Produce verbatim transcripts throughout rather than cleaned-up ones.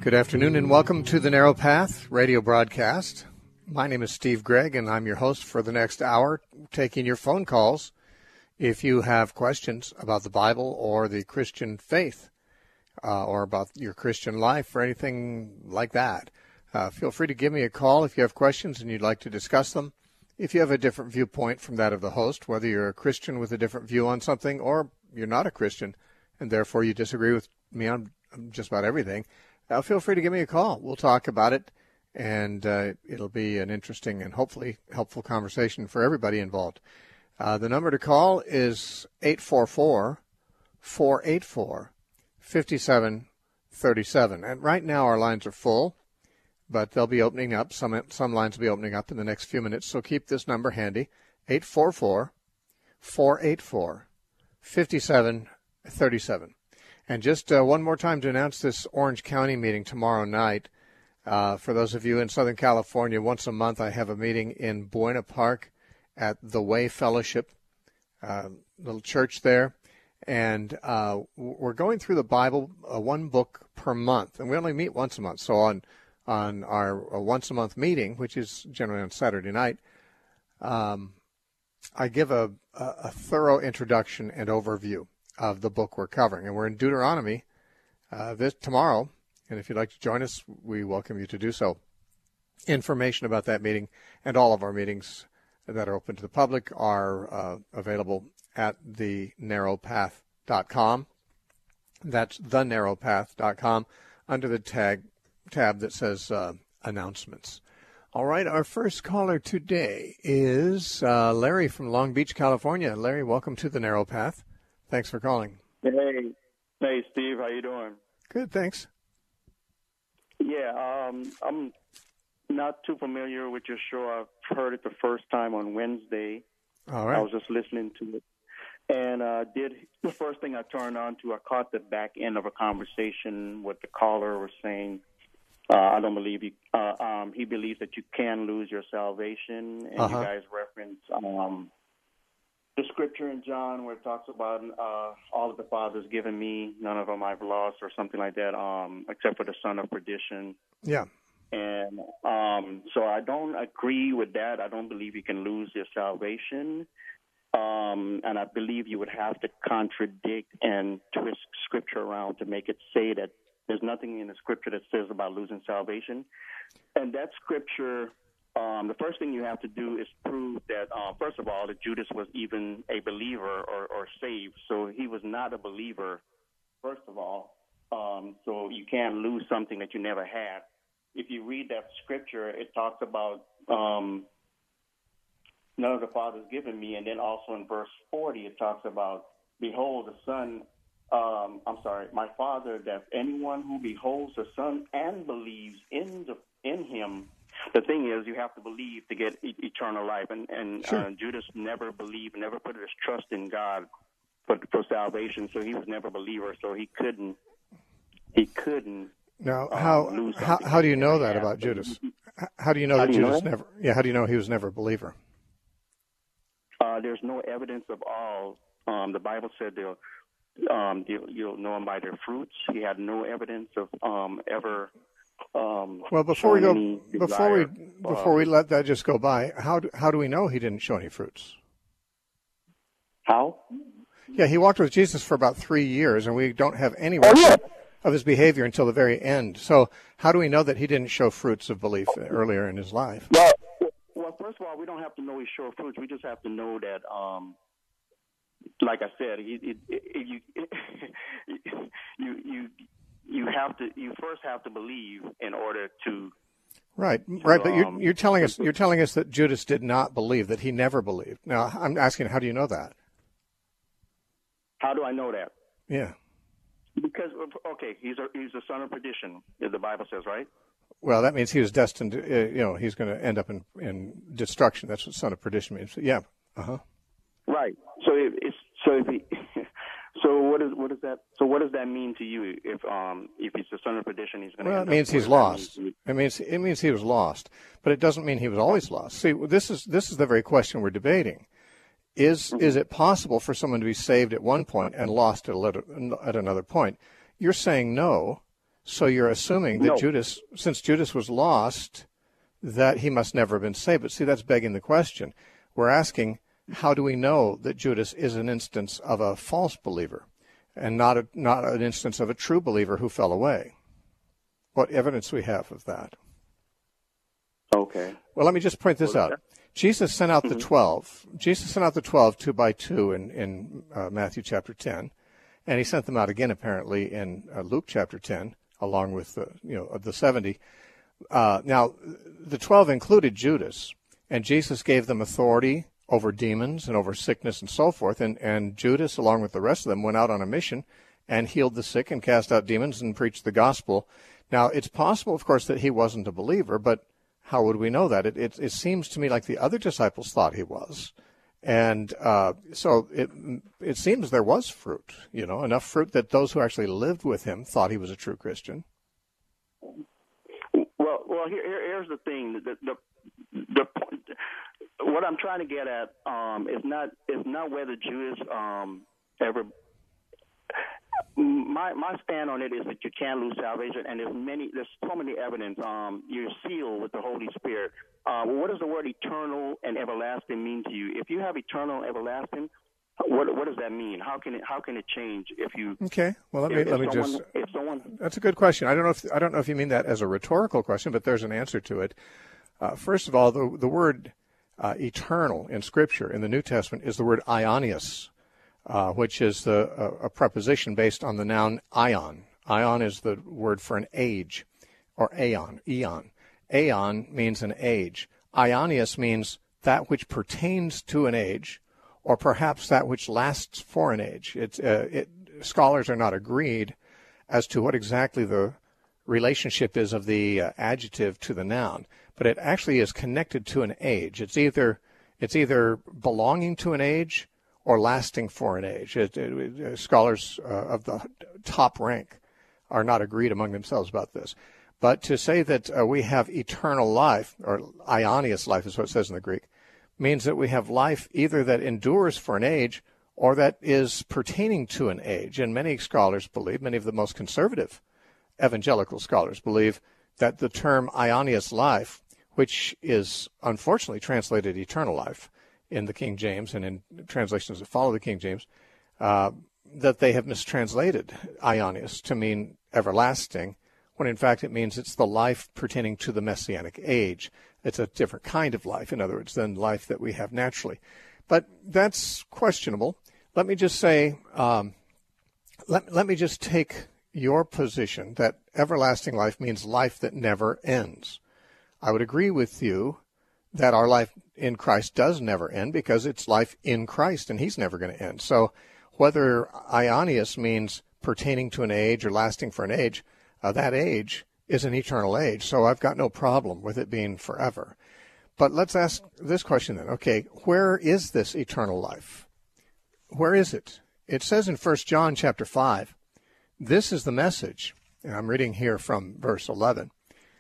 Good afternoon and welcome to the Narrow Path radio broadcast. My name is Steve Gregg and I'm your host for the next hour, taking your phone calls if you have questions about the Bible or the Christian faith uh, or about your Christian life or anything like that. Uh, feel free to give me a call if you have questions and you'd like to discuss them. If you have a different viewpoint from that of the host, whether you're a Christian with a different view on something or you're not a Christian and therefore you disagree with me on just about everything, Uh, feel free to give me a call. We'll talk about it, and uh, it'll be an interesting and hopefully helpful conversation for everybody involved. Uh, the number to call is eight four four, four eight four, five seven three seven. And right now our lines are full, but they'll be opening up. Some some lines will be opening up in the next few minutes, so keep this number handy, eight four four, four eight four, five seven three seven. And just uh, one more time to announce this Orange County meeting tomorrow night. Uh, for those of you in Southern California, once a month I have a meeting in Buena Park at the Way Fellowship, uh, little church there. And uh, we're going through the Bible, uh, one book per month. And we only meet once a month. So on, on our uh, once-a-month meeting, which is generally on Saturday night, um, I give a, a, a thorough introduction and overview of the book we're covering. And we're in Deuteronomy uh, this tomorrow. And if you'd like to join us, we welcome you to do so. Information about that meeting and all of our meetings that are open to the public are uh, available at the narrow path dot com. That's the narrow path dot com under the tag tab that says uh, announcements. All right, our first caller today is uh, Larry from Long Beach, California. Larry, welcome to the Narrow Path. Thanks for calling. Hey, hey, Steve, how you doing? Good, thanks. Yeah, um, I'm not too familiar with your show. I've heard it the first time on Wednesday. All right. I was just listening to it, and uh, did the first thing I turned on to. I caught the back end of a conversation what the caller was saying. Uh, I don't believe he. Uh, um, he believes that you can lose your salvation, and uh-huh. you guys reference. Um, The scripture in John where it talks about uh, all of the Father's given me, none of them I've lost, or something like that, um, except for the son of perdition. Yeah. And um, so I don't agree with that. I don't believe you can lose your salvation. Um, and I believe you would have to contradict and twist scripture around to make it say that there's nothing in the scripture that says about losing salvation. And that scripture... Um, the first thing you have to do is prove that, uh, first of all, that Judas was even a believer or, or saved. So he was not a believer, first of all. Um, so you can't lose something that you never had. If you read that scripture, it talks about um, none of the Father's given me. And then also in verse forty, it talks about, behold, the Son, um, I'm sorry, my Father, that anyone who beholds the Son and believes in the in him. The thing is, you have to believe to get e- eternal life, and, and sure. uh, Judas never believed, never put his trust in God for, for salvation, so he was never a believer, so he couldn't, he couldn't. Now, um, how lose how how do you know that about so Judas? he, how do you know how that do you Judas know? never? Yeah, how do you know he was never a believer? Uh, there's no evidence of all. Um, the Bible said they'll, um, you'll, you'll know them by their fruits. He had no evidence of um, ever. Um, well, before we go, before we desire, before uh, we let that just go by, how do, how do we know he didn't show any fruits? How? Yeah, he walked with Jesus for about three years, and we don't have any record oh, yeah. of his behavior until the very end. So, how do we know that he didn't show fruits of belief earlier in his life? Well, well, first of all, we don't have to know he showed fruits. We just have to know that. Um, like I said, he, he, he, you, you you. You have to. You first have to believe in order to. Right, to, right. But you're, um, you're telling us. You're telling us that Judas did not believe. That he never believed. Now, I'm asking, how do you know that? How do I know that? Yeah. Because okay, he's a he's a son of perdition, as the Bible says, right? Well, that means he was destined. To, uh, you know, he's going to end up in, in destruction. That's what son of perdition means. Yeah. Uh huh. Right. So if it's so if he. So what is what is that? So what does that mean to you? If um if he's the son of perdition, he's going to. Well, it means he's lost. It means it means he was lost, but it doesn't mean he was always lost. See, this is this is the very question we're debating. Is mm-hmm. is it possible for someone to be saved at one point and lost at a later, at another point? You're saying no. So you're assuming that No. Judas, since Judas was lost, that he must never have been saved. But see, that's begging the question. We're asking, how do we know that Judas is an instance of a false believer and not a, not an instance of a true believer who fell away? What evidence we have of that? Okay. Well, let me just point this out. Jesus sent out the twelve. Jesus sent out the twelve two by two in, in uh, Matthew chapter ten, and he sent them out again apparently in uh, Luke chapter ten, along with the you know of the seventy. Uh, now, the twelve included Judas, and Jesus gave them authority over demons and over sickness and so forth. And, and Judas, along with the rest of them, went out on a mission and healed the sick and cast out demons and preached the gospel. Now, it's possible, of course, that he wasn't a believer, but how would we know that? It, it, it seems to me like the other disciples thought he was. And uh, so it it seems there was fruit, you know, enough fruit that those who actually lived with him thought he was a true Christian. Well, well, here, here here's the thing. The, the, the point, what I'm trying to get at um, is not is not whether Judas um, ever. My my stand on it is that you can't lose salvation, and there's many there's so many evidence. Um, you're sealed with the Holy Spirit. Uh, well, what does the word eternal and everlasting mean to you? If you have eternal and everlasting, what what does that mean? How can it how can it change if you? Okay, well let me if, let me if someone, just. If someone, that's a good question. I don't know if I don't know if you mean that as a rhetorical question, but there's an answer to it. Uh, first of all, the the word uh, eternal in Scripture in the New Testament is the word aionios. Uh, which is the, uh, a preposition based on the noun ion. Ion is the word for an age, or aeon, eon. Aeon means an age. Aionios means that which pertains to an age, or perhaps that which lasts for an age. It's, uh, it, scholars are not agreed as to what exactly the relationship is of the uh, adjective to the noun, but it actually is connected to an age. It's either it's either belonging to an age or lasting for an age. It, it, scholars uh, of the top rank are not agreed among themselves about this. But to say that uh, we have eternal life, or aionios life is what it says in the Greek, means that we have life either that endures for an age or that is pertaining to an age. And many scholars believe, many of the most conservative evangelical scholars believe, that the term aionios life, which is unfortunately translated eternal life, in the King James and in translations that follow the King James, uh, that they have mistranslated aionios to mean everlasting, when in fact it means it's the life pertaining to the Messianic age. It's a different kind of life, in other words, than life that we have naturally. But that's questionable. Let me just say, um, let, let me just take your position that everlasting life means life that never ends. I would agree with you that our life in Christ does never end because it's life in Christ and he's never going to end. So whether aionios means pertaining to an age or lasting for an age, uh, that age is an eternal age. So I've got no problem with it being forever. But let's ask this question then. Okay, where is this eternal life? Where is it? It says in First John chapter five, this is the message. And I'm reading here from verse eleven.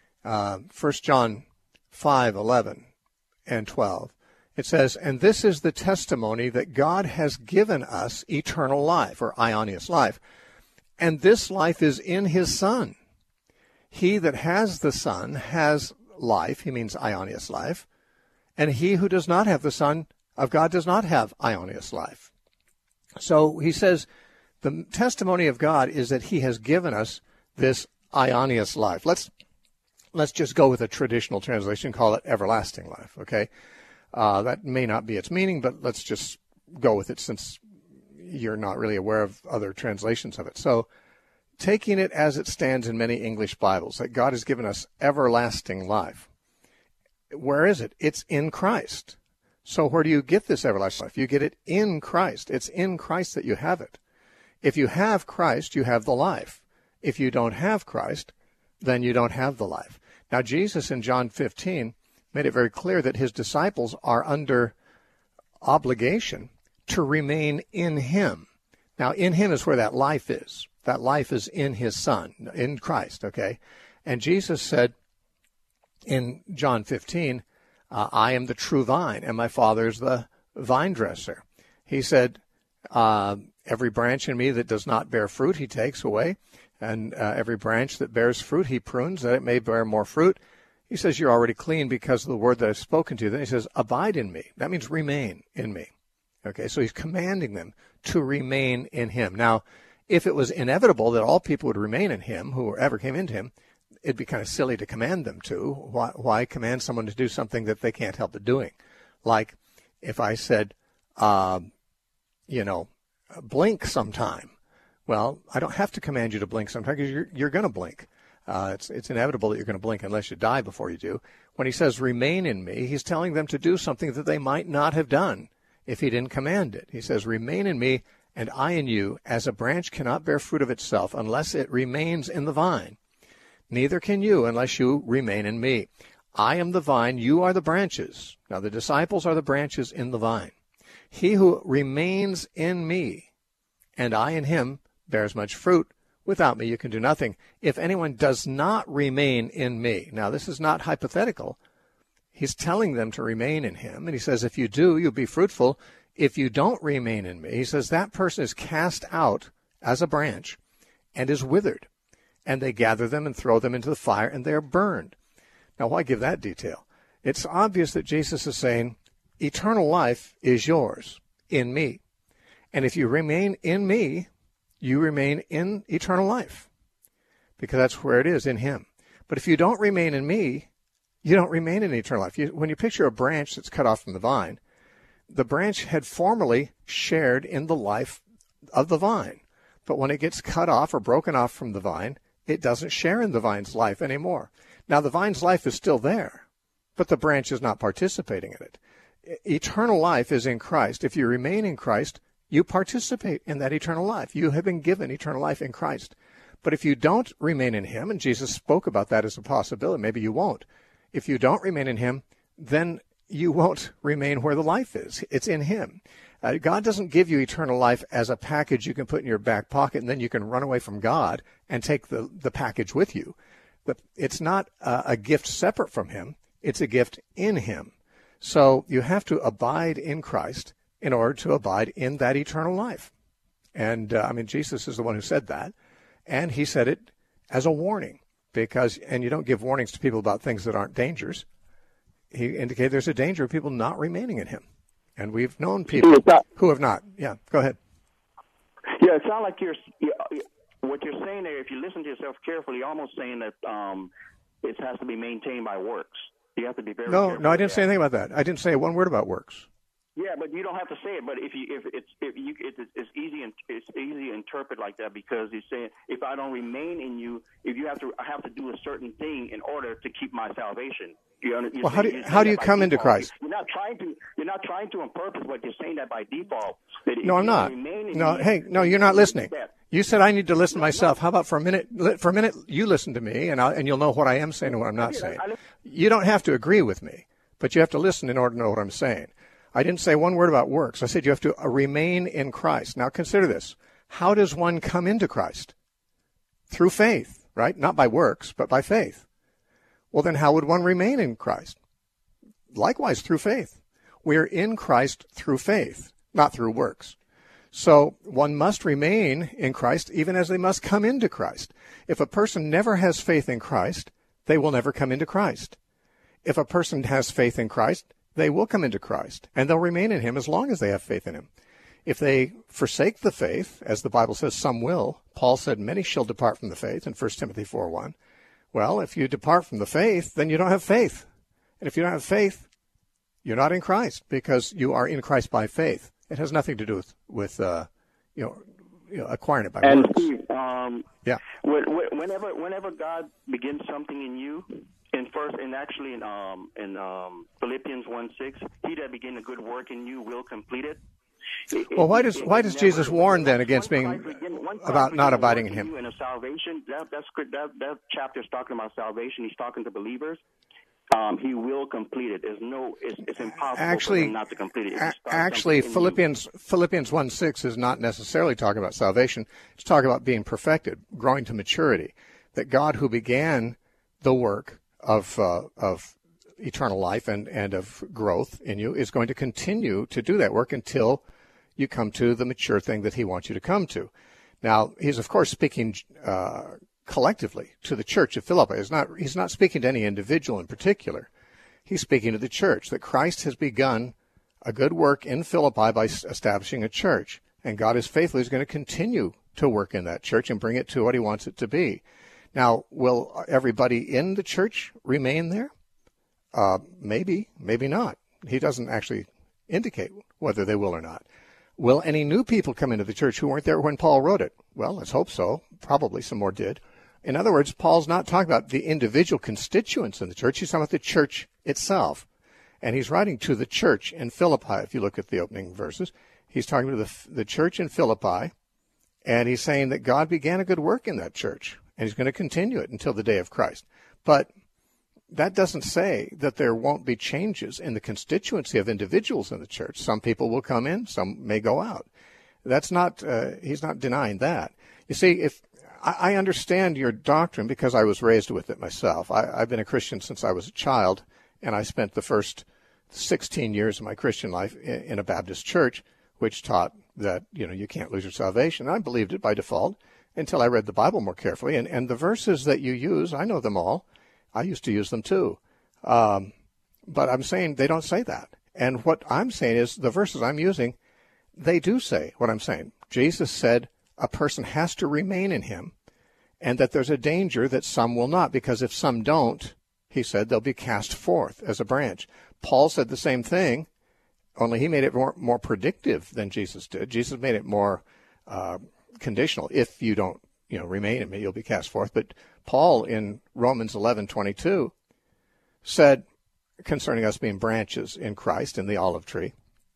Uh, First John five eleven. And twelve. It says, and this is the testimony that God has given us eternal life, or aionios life, and this life is in his Son. He that has the Son has life, he means aionios life, and he who does not have the Son of God does not have aionios life. So he says, the testimony of God is that he has given us this aionios life. Let's Let's just go with a traditional translation, call it everlasting life, okay? Uh, that may not be its meaning, but let's just go with it since you're not really aware of other translations of it. So taking it as it stands in many English Bibles, that God has given us everlasting life. Where is it? It's in Christ. So where do you get this everlasting life? You get it in Christ. It's in Christ that you have it. If you have Christ, you have the life. If you don't have Christ, then you don't have the life. Now, Jesus in John fifteen made it very clear that his disciples are under obligation to remain in him. Now, in him is where that life is. That life is in his Son, in Christ, okay? And Jesus said in John fifteen, uh, I am the true vine, and my Father is the vine dresser. He said, uh, every branch in me that does not bear fruit, he takes away. And uh, every branch that bears fruit, he prunes that it may bear more fruit. He says, you're already clean because of the word that I've spoken to you. Then he says, abide in me. That means remain in me. Okay, so he's commanding them to remain in him. Now, if it was inevitable that all people would remain in him, who ever came into him, it'd be kind of silly to command them to. Why, why command someone to do something that they can't help but doing? Like if I said, um, you know, blink sometime. Well, I don't have to command you to blink sometime because you're, you're going to blink. Uh, it's, it's inevitable that you're going to blink unless you die before you do. When he says remain in me, he's telling them to do something that they might not have done if he didn't command it. He says, remain in me and I in you, as a branch cannot bear fruit of itself unless it remains in the vine. Neither can you unless you remain in me. I am the vine, you are the branches. Now the disciples are the branches in the vine. He who remains in me and I in him bears much fruit. Without me you can do nothing. If anyone does not remain in me, now this is not hypothetical. He's telling them to remain in him. And he says, if you do, you'll be fruitful. If you don't remain in me, he says, that person is cast out as a branch and is withered. And they gather them and throw them into the fire, and they are burned. Now, why give that detail? It's obvious that Jesus is saying, eternal life is yours in me. And if you remain in me, you remain in eternal life, because that's where it is, in him. But if you don't remain in me, you don't remain in eternal life. You, when you picture a branch that's cut off from the vine, the branch had formerly shared in the life of the vine. But when it gets cut off or broken off from the vine, it doesn't share in the vine's life anymore. Now, the vine's life is still there, but the branch is not participating in it. Eternal life is in Christ. If you remain in Christ, you participate in that eternal life. You have been given eternal life in Christ. But if you don't remain in him, and Jesus spoke about that as a possibility, maybe you won't. If you don't remain in him, then you won't remain where the life is. It's in him. Uh, God doesn't give you eternal life as a package you can put in your back pocket, and then you can run away from God and take the, the package with you. But it's not uh, a gift separate from him. It's a gift in him. So you have to abide in Christ in order to abide in that eternal life. And, uh, I mean, Jesus is the one who said that. And he said it as a warning, because, and you don't give warnings to people about things that aren't dangers. He indicated there's a danger of people not remaining in him. And we've known people who have not. Yeah, go ahead. Yeah, it sounds like you're, what you're saying there, if you listen to yourself carefully, you're almost saying that um, it has to be maintained by works. You have to be very No, careful. no, I didn't say anything about that. I didn't say one word about works. Yeah, but you don't have to say it. But if you, if it's, if you, it's, it's easy, and it's easy to interpret like that, because he's saying, if I don't remain in you, if you have to, I have to do a certain thing in order to keep my salvation. You know, well, how do you, how do you come into Christ? You're not trying to. You're not trying to on purpose, but you're saying that by default. That no, I'm not. No, hey, no, you're not listening. You said I need to listen to myself. How about for a minute? For a minute, you listen to me, and I'll, and you'll know what I am saying and what I'm not saying. You don't have to agree with me, but you have to listen in order to know what I'm saying. I didn't say one word about works. I said you have to remain in Christ. Now consider this. How does one come into Christ? Through faith, right? Not by works, but by faith. Well, then how would one remain in Christ? Likewise, through faith. We are in Christ through faith, not through works. So one must remain in Christ even as they must come into Christ. If a person never has faith in Christ, they will never come into Christ. If a person has faith in Christ, they will come into Christ, and they'll remain in him as long as they have faith in him. If they forsake the faith, as the Bible says some will, Paul said many shall depart from the faith in First Timothy four one. Well, if you depart from the faith, then you don't have faith. And if you don't have faith, you're not in Christ, because you are in Christ by faith. It has nothing to do with, with uh, you know, you know, acquiring it by and works. Steve, um, yeah. Whenever, whenever God begins something in you, in first, and actually in um, in um, Philippians one six, he that began a good work in you will complete it. It, well, why does it, why it does never, Jesus warn then against being begin, about not abiding in him? In a salvation, that that that that chapter is talking about salvation. He's talking to believers. Um, he will complete it. There's no, it's, it's impossible actually, for him not to complete it. A- actually, Philippians Philippians one six is not necessarily talking about salvation. It's talking about being perfected, growing to maturity. That God, who began the work of uh, of eternal life and, and of growth in you, is going to continue to do that work until you come to the mature thing that he wants you to come to. Now, he's, of course, speaking uh, collectively to the church of Philippi. He's not, he's not speaking to any individual in particular. He's speaking to the church, that Christ has begun a good work in Philippi by establishing a church. And God is faithful. He's going to continue to work in that church and bring it to what he wants it to be. Now, will everybody in the church remain there? Uh, maybe, maybe not. He doesn't actually indicate whether they will or not. Will any new people come into the church who weren't there when Paul wrote it? Well, let's hope so. Probably some more did. In other words, Paul's not talking about the individual constituents in the church. He's talking about the church itself. And he's writing to the church in Philippi. If you look at the opening verses, he's talking to the, the church in Philippi, and he's saying that God began a good work in that church, and he's going to continue it until the day of Christ. But that doesn't say that there won't be changes in the constituency of individuals in the church. Some people will come in, some may go out. That's not, uh, he's not denying that. You see, if I, I understand your doctrine because I was raised with it myself. I, I've been a Christian since I was a child, and I spent the first sixteen years of my Christian life in, in a Baptist church, which taught that, you know, you can't lose your salvation. I believed it by default until I read the Bible more carefully. And, and the verses that you use, I know them all. I used to use them too. Um, but I'm saying they don't say that. And what I'm saying is the verses I'm using, they do say what I'm saying. Jesus said a person has to remain in him, and that there's a danger that some will not, because if some don't, he said, they'll be cast forth as a branch. Paul said the same thing, only he made it more, more predictive than Jesus did. Jesus made it more uh, conditional. If you don't, you know, remain in me, you'll be cast forth. But Paul in Romans eleven twenty-two said, concerning us being branches in Christ in the olive tree,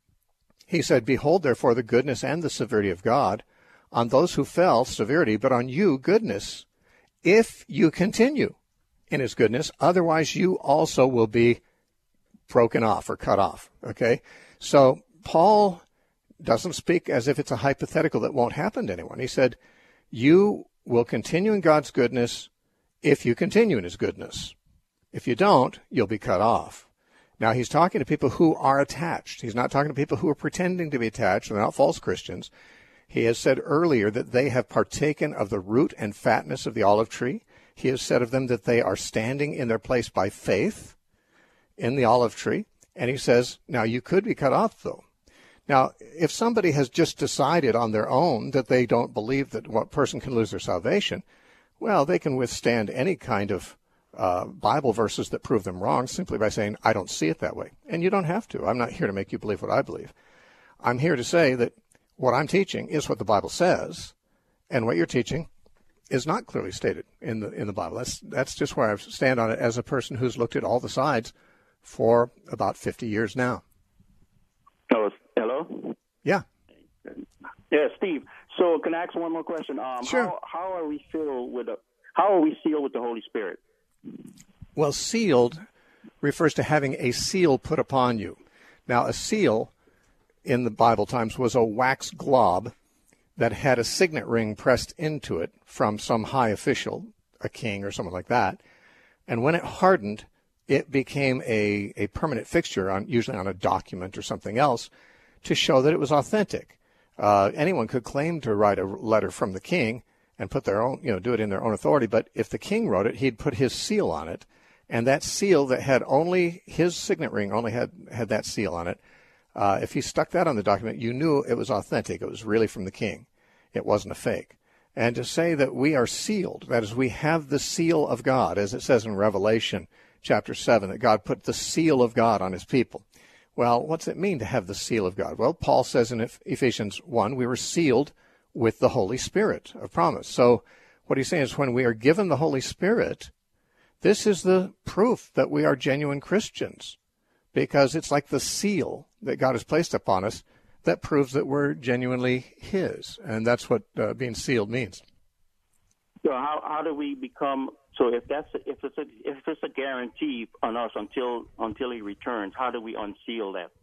he said, behold, therefore, the goodness and the severity of God, on those who fell, severity, but on you, goodness, if you continue in his goodness. Otherwise, you also will be broken off or cut off. Okay? So Paul doesn't speak as if it's a hypothetical that won't happen to anyone. He said, you will continue in God's goodness if you continue in his goodness. If you don't, you'll be cut off. Now, he's talking to people who are attached. He's not talking to people who are pretending to be attached. They're not false Christians. He has said earlier that they have partaken of the root and fatness of the olive tree. He has said of them that they are standing in their place by faith in the olive tree. And he says, now you could be cut off, though. Now, if somebody has just decided on their own that they don't believe that one person can lose their salvation, well, they can withstand any kind of uh, Bible verses that prove them wrong simply by saying, I don't see it that way. And you don't have to. I'm not here to make you believe what I believe. I'm here to say that what I'm teaching is what the Bible says, and what you're teaching is not clearly stated in the in the Bible. That's that's just where I stand on it as a person who's looked at all the sides for about fifty years now. Oh, hello? Yeah. Yeah, Steve. So can I ask one more question? Um, sure. How, how are we sealed with the, how are we sealed with the Holy Spirit? Well, sealed refers to having a seal put upon you. Now, a seal in the Bible times was a wax glob that had a signet ring pressed into it from some high official, a king or someone like that. And when it hardened, it became a, a permanent fixture, on usually on a document or something else, to show that it was authentic. Uh, anyone could claim to write a letter from the king and put their own, you know, do it in their own authority. But if the king wrote it, he'd put his seal on it. And that seal that had only his signet ring, only had, had that seal on it. Uh, if he stuck that on the document, you knew it was authentic. It was really from the king. It wasn't a fake. And to say that we are sealed, that is, we have the seal of God, as it says in Revelation chapter seven, that God put the seal of God on his people. Well, what's it mean to have the seal of God? Well, Paul says in Ephesians one, we were sealed with the Holy Spirit of promise. So what he's saying is when we are given the Holy Spirit, this is the proof that we are genuine Christians, because it's like the seal that God has placed upon us that proves that we're genuinely his. And that's what uh, being sealed means. So how how do we become? So if that's if it's a if it's a guarantee on us until until he returns, how do we unseal that?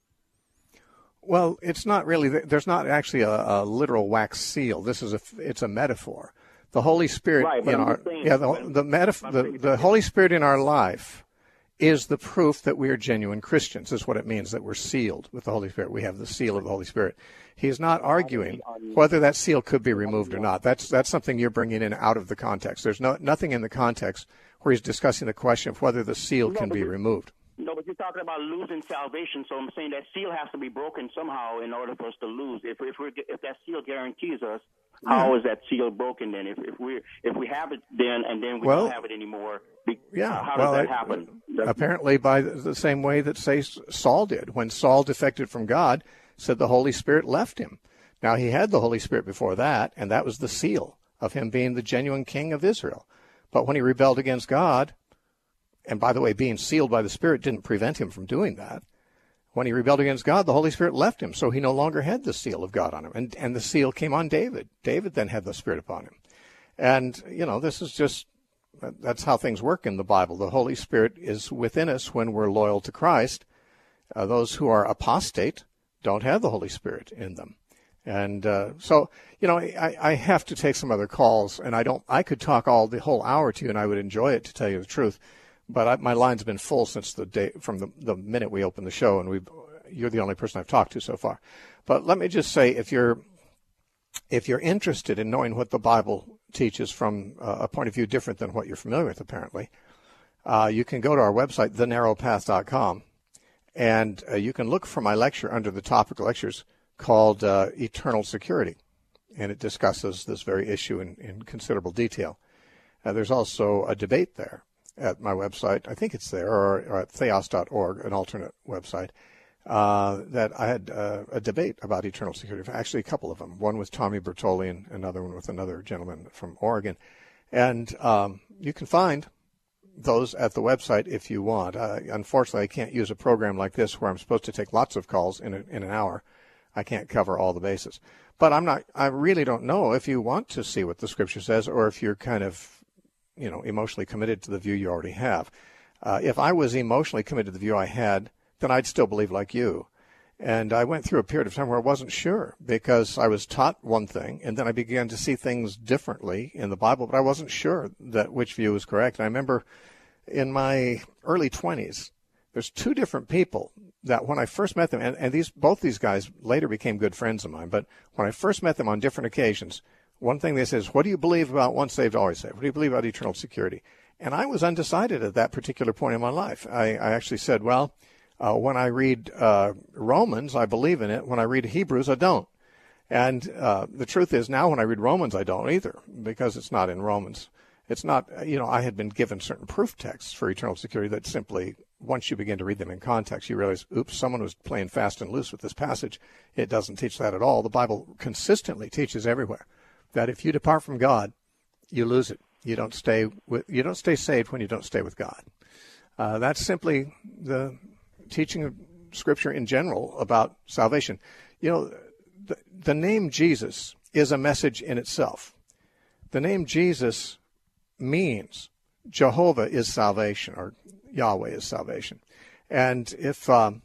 Well, it's not really. There's not actually a, a literal wax seal. This is a it's a metaphor. The Holy Spirit right, in I'm our saying, yeah the the, metaf- the the Holy Spirit in our life is the proof that we are genuine Christians, is what it means, that we're sealed with the Holy Spirit. We have the seal of the Holy Spirit. He's not arguing whether that seal could be removed or not. That's that's something you're bringing in out of the context. There's no nothing in the context where he's discussing the question of whether the seal can be removed. No, but you're talking about losing salvation, so I'm saying that seal has to be broken somehow in order for us to lose. If if, we're, if that seal guarantees us, how is that seal broken then? If if we if we have it then and then we well, don't have it anymore, yeah, how does well, that it, happen? Apparently by the same way that, say, Saul did. When Saul defected from God, said the Holy Spirit left him. Now, he had the Holy Spirit before that, and that was the seal of him being the genuine king of Israel. But when he rebelled against God, and by the way, being sealed by the Spirit didn't prevent him from doing that. When he rebelled against God, the Holy Spirit left him, so he no longer had the seal of God on him. And, and the seal came on David. David then had the Spirit upon him. And, you know, this is just, that's how things work in the Bible. The Holy Spirit is within us when we're loyal to Christ. Uh, those who are apostate don't have the Holy Spirit in them. And uh, so, you know, I, I have to take some other calls, and I don't. I could talk all the whole hour to you, and I would enjoy it, to tell you the truth. But I, my line's been full since the day from the, the minute we opened the show, and we you're the only person I've talked to so far. But let me just say, if you're if you're interested in knowing what the Bible teaches from uh, a point of view different than what you're familiar with, apparently, uh, you can go to our website, the narrow path dot com, and uh, you can look for my lecture under the topic of lectures called uh, Eternal Security, and it discusses this very issue in, in considerable detail. Uh, there's also a debate there at my website. I think it's there, or, or at theos dot org, an alternate website, uh, that I had uh, a debate about eternal security. Actually, a couple of them. One with Tommy Bertoli and another one with another gentleman from Oregon. And um, you can find those at the website if you want. Uh, unfortunately, I can't use a program like this where I'm supposed to take lots of calls in, a, in an hour. I can't cover all the bases. But I'm not, I really don't know if you want to see what the Scripture says, or if you're kind of, you know, emotionally committed to the view you already have. Uh, if I was emotionally committed to the view I had, then I'd still believe like you. And I went through a period of time where I wasn't sure, because I was taught one thing, and then I began to see things differently in the Bible, but I wasn't sure that which view was correct. And I remember in my early twenties, there's two different people that when I first met them, and, and these both these guys later became good friends of mine, but when I first met them on different occasions, one thing they said is, what do you believe about once saved, always saved? What do you believe about eternal security? And I was undecided at that particular point in my life. I, I actually said, well, uh, when I read uh, Romans, I believe in it. When I read Hebrews, I don't. And uh, the truth is, now when I read Romans, I don't either, because it's not in Romans. It's not, you know, I had been given certain proof texts for eternal security that simply, once you begin to read them in context, you realize, oops, someone was playing fast and loose with this passage. It doesn't teach that at all. The Bible consistently teaches everywhere that if you depart from God, you lose it. You don't stay with, you don't stay saved when you don't stay with God. Uh, that's simply the teaching of Scripture in general about salvation. You know, the, the name Jesus is a message in itself. The name Jesus means Jehovah is salvation, or Yahweh is salvation. And if um,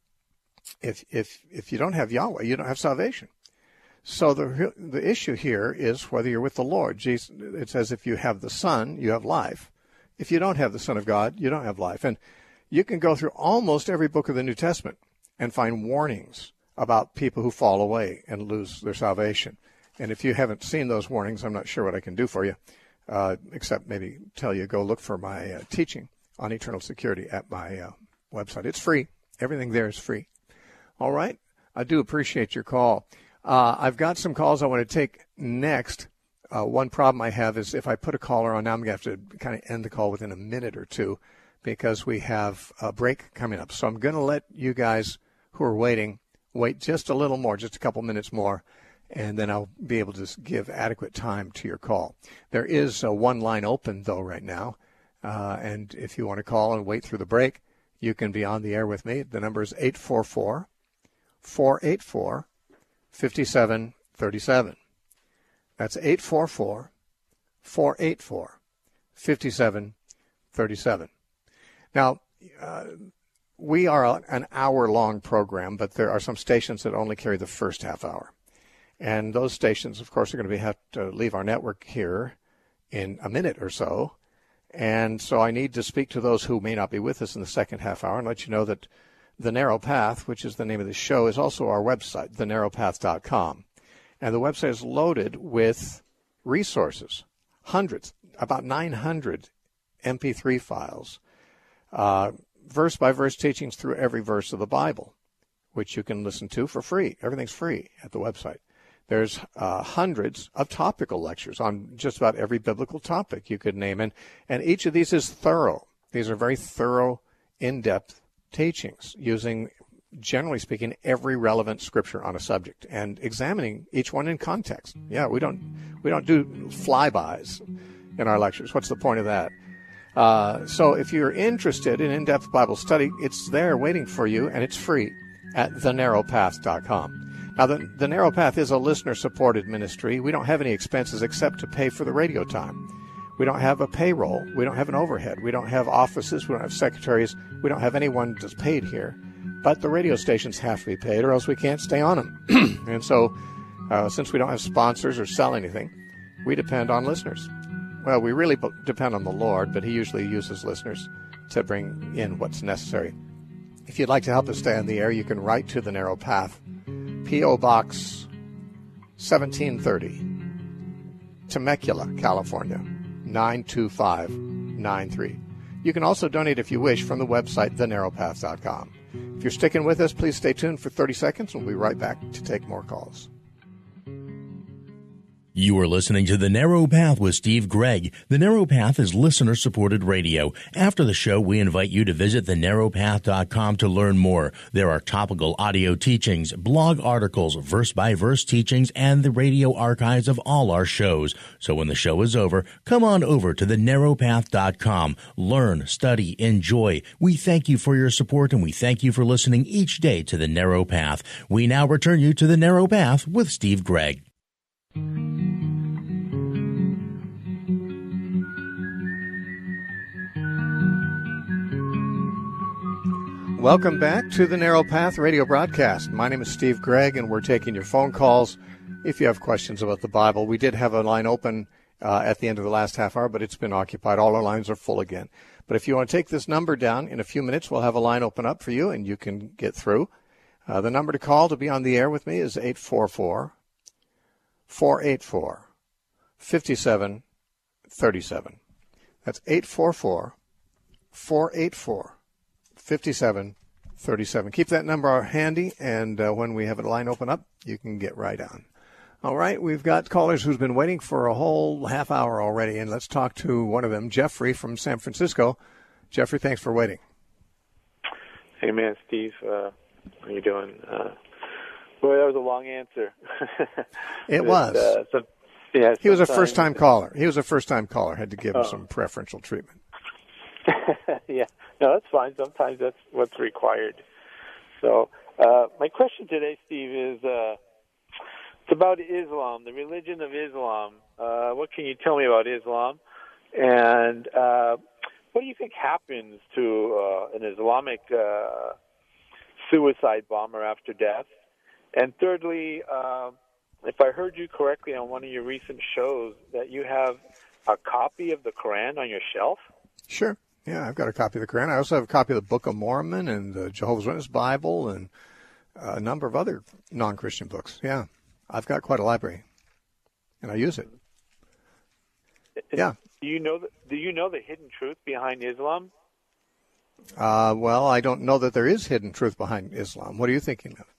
if if if you don't have Yahweh, you don't have salvation. So the the issue here is whether you're with the Lord. Jesus, it says if you have the Son, you have life. If you don't have the Son of God, you don't have life. And you can go through almost every book of the New Testament and find warnings about people who fall away and lose their salvation. And if you haven't seen those warnings, I'm not sure what I can do for you, uh, except maybe tell you go look for my uh, teaching on eternal security at my uh, website. It's free. Everything there is free. All right. I do appreciate your call. Uh, I've got some calls I want to take next. Uh, one problem I have is if I put a caller on now, I'm going to have to kind of end the call within a minute or two because we have a break coming up. So I'm going to let you guys who are waiting wait just a little more, just a couple minutes more, and then I'll be able to give adequate time to your call. There is uh, one line open, though, right now. Uh, and if you want to call and wait through the break, you can be on the air with me. The number is eight four four, four eight four, five seven three seven. That's eight four four, four eight four, five seven three seven. Now, uh, we are an hour-long program, but there are some stations that only carry the first half hour. And those stations, of course, are going to be, have to leave our network here in a minute or so. And so I need to speak to those who may not be with us in the second half hour and let you know that The Narrow Path, which is the name of the show, is also our website, the narrow path dot com. And the website is loaded with resources, hundreds, about nine hundred M P three files, uh, verse-by-verse teachings through every verse of the Bible, which you can listen to for free. Everything's free at the website. There's uh, hundreds of topical lectures on just about every biblical topic you could name. And, and each of these is thorough. These are very thorough, in-depth teachings using, generally speaking, every relevant scripture on a subject and examining each one in context. Yeah, we don't we don't do flybys in our lectures. What's the point of that? Uh, so if you're interested in in-depth Bible study, it's there waiting for you, and it's free at the narrow path dot com. Now, the, the Narrow Path is a listener-supported ministry. We don't have any expenses except to pay for the radio time. We don't have a payroll. We don't have an overhead. We don't have offices. We don't have secretaries. We don't have anyone that's paid here. But the radio stations have to be paid, or else we can't stay on them. And so, uh, since we don't have sponsors or sell anything, we depend on listeners. Well, we really b- depend on the Lord, but He usually uses listeners to bring in what's necessary. If you'd like to help us stay on the air, you can write to The Narrow Path, P O. Box seventeen thirty, Temecula, California, nine two five nine three. You can also donate if you wish from the website, the narrow path dot com. If you're sticking with us, please stay tuned for thirty seconds. We'll be right back to take more calls. You are listening to The Narrow Path with Steve Gregg. The Narrow Path is listener-supported radio. After the show, we invite you to visit the narrow path dot com to learn more. There are topical audio teachings, blog articles, verse-by-verse teachings, and the radio archives of all our shows. So when the show is over, come on over to the narrow path dot com. Learn, study, enjoy. We thank you for your support, and we thank you for listening each day to The Narrow Path. We now return you to The Narrow Path with Steve Gregg. Welcome back to the Narrow Path radio broadcast. My name is Steve Gregg, and we're taking your phone calls if you have questions about the Bible. We did have a line open uh, at the end of the last half hour, but it's been occupied. All our lines are full again. But if you want to take this number down, in a few minutes we'll have a line open up for you, and you can get through. Uh, the number to call to be on the air with me is eight four four, four eight four, five seven three seven. That's eight four four, four eight four, fifty-seven thirty-seven. Keep that number handy, and uh, when we have a line open up, you can get right on. All right, we've got callers who's been waiting for a whole half hour already, and let's talk to one of them, Jeffrey from San Francisco. Jeffrey, thanks for waiting. Hey, man, Steve. Uh, how you doing? Uh, boy, that was a long answer. It but, was. Uh, some, yeah, he was a first-time caller. He was a first-time caller. Had to give him oh. some preferential treatment. Yeah, no, that's fine. Sometimes that's what's required. So uh, my question today, Steve, is uh, it's about Islam, the religion of Islam. Uh, what can you tell me about Islam? And uh, what do you think happens to uh, an Islamic uh, suicide bomber after death? And thirdly, uh, if I heard you correctly on one of your recent shows, that you have a copy of the Quran on your shelf? Sure. Yeah, I've got a copy of the Quran. I also have a copy of the Book of Mormon and the Jehovah's Witness Bible and a number of other non-Christian books. Yeah, I've got quite a library, and I use it. Yeah. Do you know the, do you know the hidden truth behind Islam? Uh, well, I don't know that there is hidden truth behind Islam. What are you thinking of?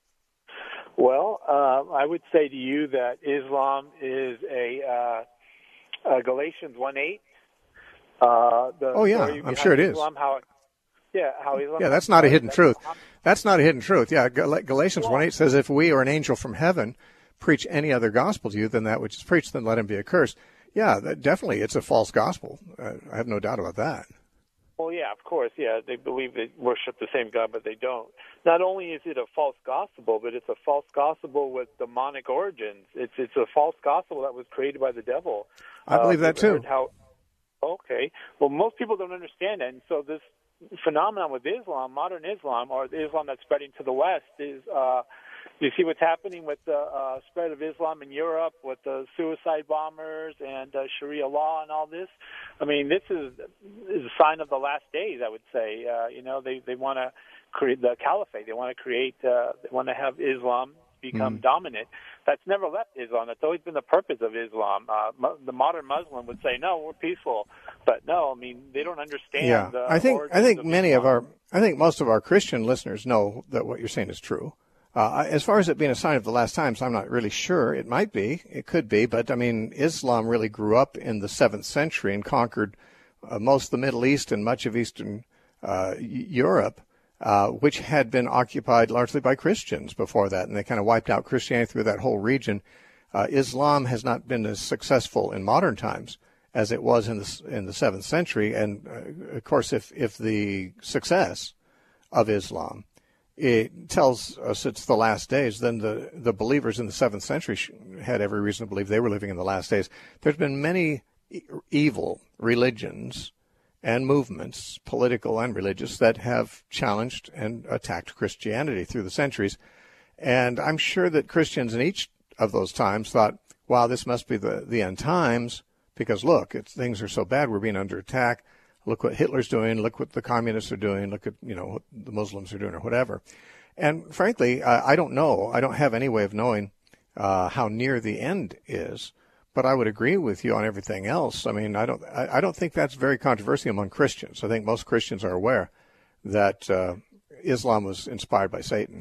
Well, uh, I would say to you that Islam is a, uh, a Galatians one eight. Uh, the oh yeah, I'm sure it Islam, is. How, yeah, how Islam. Yeah, that's not a hidden truth. That's not a hidden truth. Yeah, Gal- Galatians one eight says, "If we or an angel from heaven preach any other gospel to you than that which is preached, then let him be accursed." Yeah, that, definitely, it's a false gospel. Uh, I have no doubt about that. Well, yeah, of course, yeah. They believe they worship the same God, but they don't. Not only is it a false gospel, but it's a false gospel with demonic origins. It's it's a false gospel that was created by the devil. I believe uh, that too. How, okay. Well, most people don't understand that, and so this phenomenon with Islam, modern Islam, or the Islam that's spreading to the West, is uh, you see what's happening with the uh, spread of Islam in Europe, with the suicide bombers and uh, Sharia law and all this. I mean, this is, is a sign of the last days, I would say. Uh, you know, they, they want to create the caliphate. They want to create, uh, they want to have Islam become mm. dominant. That's never left Islam. That's always been the purpose of Islam. Uh, mo- the modern Muslim would say, no, we're peaceful. But no, I mean, they don't understand yeah. the I think I think of many Islam. of our, I think most of our Christian listeners know that what you're saying is true. Uh, as far as it being a sign of the last times, I'm not really sure. It might be. It could be. But, I mean, Islam really grew up in the seventh century and conquered uh, most of the Middle East and much of Eastern uh, Europe, uh, which had been occupied largely by Christians before that. And they kind of wiped out Christianity through that whole region. Uh, Islam has not been as successful in modern times as it was in the, in the seventh century. And, uh, of course, if, if the success of Islam it tells us it's the last days, then the, the believers in the seventh century had every reason to believe they were living in the last days. There's been many evil religions and movements, political and religious, that have challenged and attacked Christianity through the centuries. And I'm sure that Christians in each of those times thought, wow, this must be the, the end times, because look, it's, things are so bad, we're being under attack. Look what Hitler's doing. Look what the communists are doing. Look at, you know, what the Muslims are doing or whatever. And frankly, I, I don't know. I don't have any way of knowing uh, how near the end is. But I would agree with you on everything else. I mean, I don't. I, I don't think that's very controversial among Christians. I think most Christians are aware that uh, Islam was inspired by Satan.